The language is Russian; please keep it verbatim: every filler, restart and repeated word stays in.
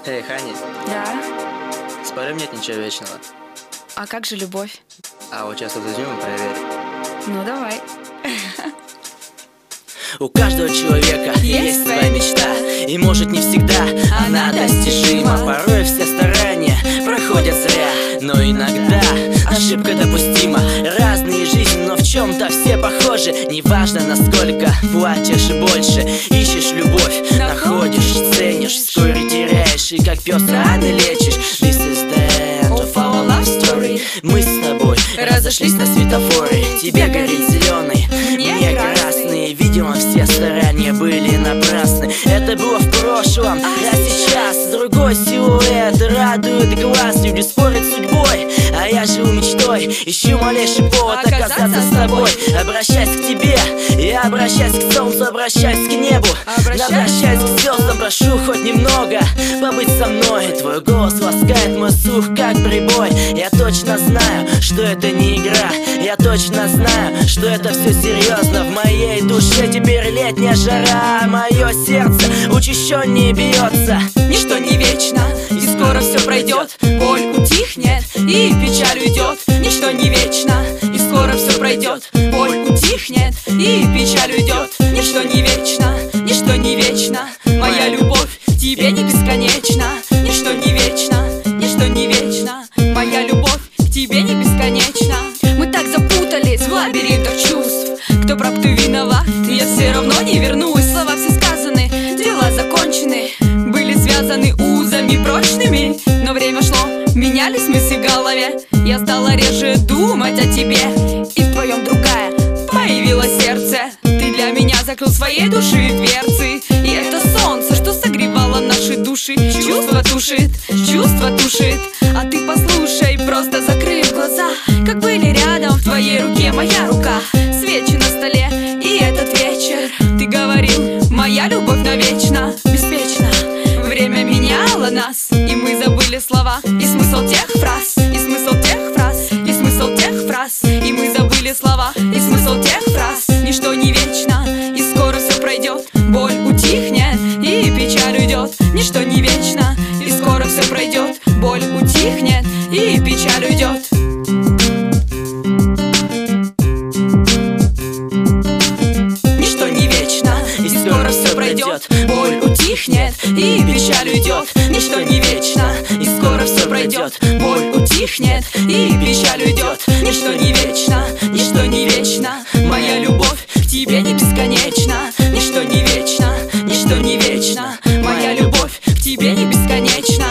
Эй, Хани, Да? спорим, нет ничего вечного. А как же любовь? А вот сейчас вот возьмем и проверим. Ну давай. У каждого человека есть своя мечта, и может не всегда она достижима. Порой все старания проходят зря, но иногда ошибка допустима. Разные жизни, но в чем-то все похожи. Неважно, насколько платишь больше. Ищешь любовь, находишь, ценишь, вскоре теряешь, и как пес раны лечишь. This is the end of our love story. Мы с тобой разошлись на светофоре. Тебе горит зеленый, мне красный. Видимо, все старания были напрасны. Это было в прошлом, а сейчас другой силуэт радует глаз. Люди спорят с судьбой, а я живу мечтой. Ищу малейший повод оказаться с тобой. Обращаясь к тебе, я обращаюсь к солнцу, обращаюсь к небу, обращаюсь к звездам, прошу хоть немного побыть со мной. Твой голос ласкает мой слух, как прибой. Я точно знаю, что это не игра. Я точно знаю, что это все серьезно. В моей душе теперь летняя жара. Мое сердце учащеннее бьется. Ничто не вечно, и скоро все пройдет. Боль утихнет, и печаль уйдет. Ничто не вечно, и скоро все пройдет. Боль утихнет, и печаль уйдет. Ничто не вечно, ничто не вечно. Моя любовь к тебе не бесконечна. Ничто не вечно, ничто не вечно. Моя любовь к тебе не бесконечна. Мы так запутались в лабиринтах чувств. Кто прав, кто виноват, я все равно не вернусь. Слова все сказаны, дела закончены, были связаны узами прочными. Но время шло, менялись мысли в голове. Я стала реже думать о тебе, и в твоем другая появилось сердце. Ты для меня закрыл своей души дверцы. И это солнце, что согревало наши души. Чувство тушит, чувство тушит. А ты послушай, просто закрыв глаза, как были рядом в твоей руке моя рука. Свечи на столе, и этот вечер ты говорил, моя любовь навечно, беспечно. Время меняло нас, и мы забыли слова и смысл тех фраз, и смысл тех фраз, и смысл тех фраз. И мы забыли слова и смысл тех фраз. Ничто не вечно, и скоро все пройдет. Боль утихнет, и печаль уйдет. Ничто не вечно, и скоро все пройдет. Боль утихнет, и печаль уйдет. Ничто не вечно, и скоро все пройдет. Боль утихнет, и печаль уйдет. Ничто не вечно, и скоро все пройдет. Боль утихнет, и печаль уйдет. Ничто не вечно, ничто не вечно. Моя любовь к тебе не бесконечна. Ничто не вечно, ничто не вечно. Моя любовь к тебе не бесконечна.